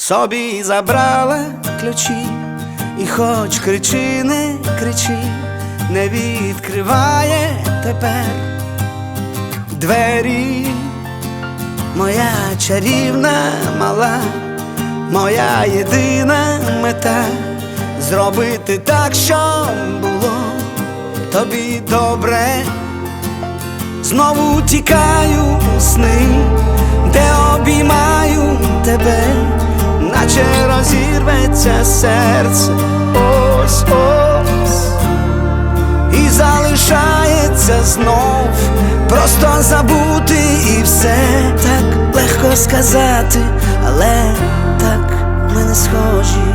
собі забрала ключі, і хоч кричи, не кричи, не відкриває тепер двері. Моя чарівна мала, моя єдина мета — зробити так, щоб було тобі добре. Знову тікаю у сни, де обіймаю тебе, наче розірветься серце ось-ось, і залишається знов просто забути, і все так легко сказати, але так ми не схожі.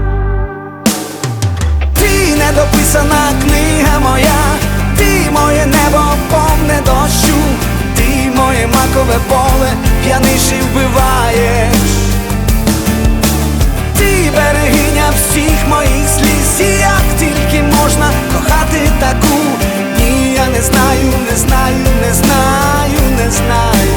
Ти недописана книга моя, ти моє небо повне дощу, ти моє макове поле, п'яниш і вбиваєш. Ти берегиня всіх моїх сліз, і як тільки можна кохати таку. Ні, я не знаю, не знаю, не знаю, не знаю.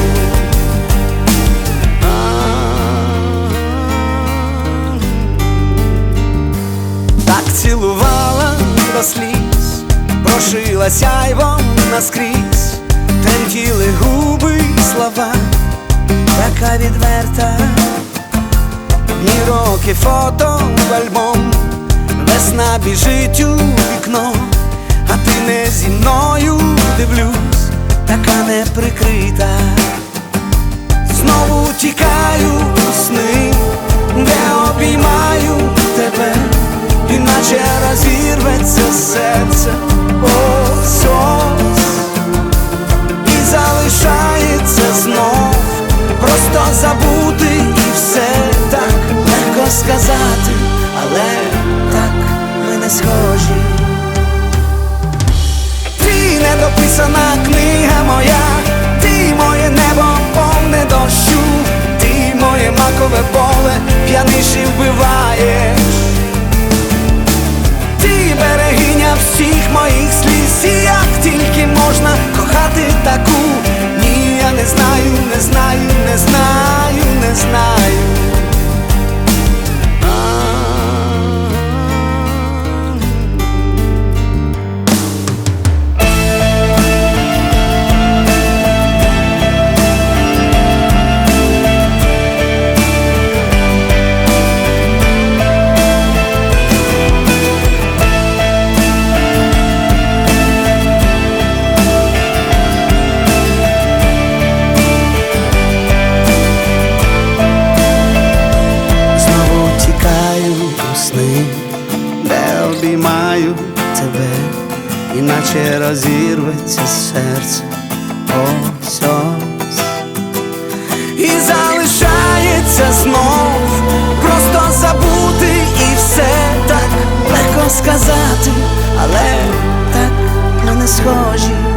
Так цілувала до сліз, прошила сяйвом наскрізь, тремтіли губи й слова, така відверта. Дні, роки, фото в альбом, весна біжить у вікно, а ти не зі мною, дивлюсь, така неприкрита. Знову тікаю у сни, де обіймаю тебе, іначе розірветься серце ось-ось, і залишається знов просто забути, і все так легко сказати, але так ми не схожі. Ти недописана книга моя, ти моє небо повне дощу, ти моє макове поле, п'яниш і вбиваєш. Ти берегиня всіх моїх сліз, і як тільки можна кохати таку. Ні, я не знаю, не знаю, не знаю, не знаю. Де обіймаю тебе, іначе розірветься серце ось-ось, і залишається знов просто забути, і все так легко сказати, але так ми не схожі.